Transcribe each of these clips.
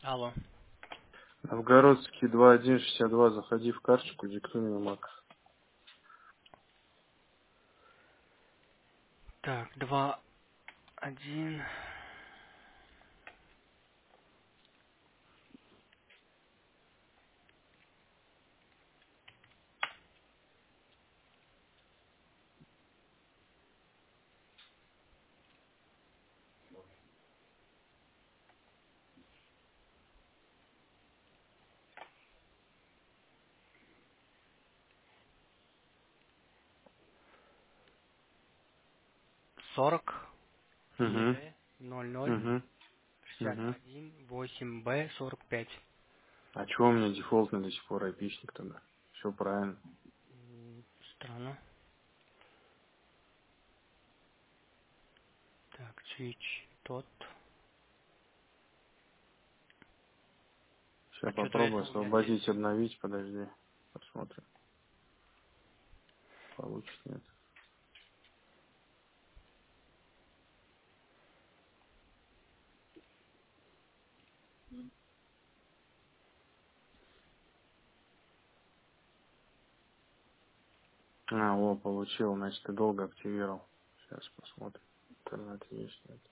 Алло. Новгородский 2162, заходи в карточку, диктуй мне мак. Так, 2, 1. 40 Угу, тире 00 угу, угу. 61 8 Б 45. А чего у меня дефолтный до сих пор айпишник тогда? Все правильно. Странно. Так, switch тот. А Сейчас что-то попробую это у меня здесь. освободить, обновить, подожди. Посмотрим, получится нет. А, о, получил, значит, ты долго активировал. Сейчас посмотрим. Интернет есть, нет.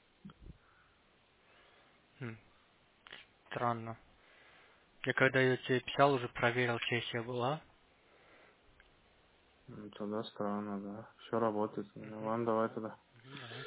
Хм, Странно. Я когда я тебе писал, уже проверил, сессия была. Ну, тогда странно, да. Все работает. Мгм. Ладно, давай Да. тогда. Мгм, давай.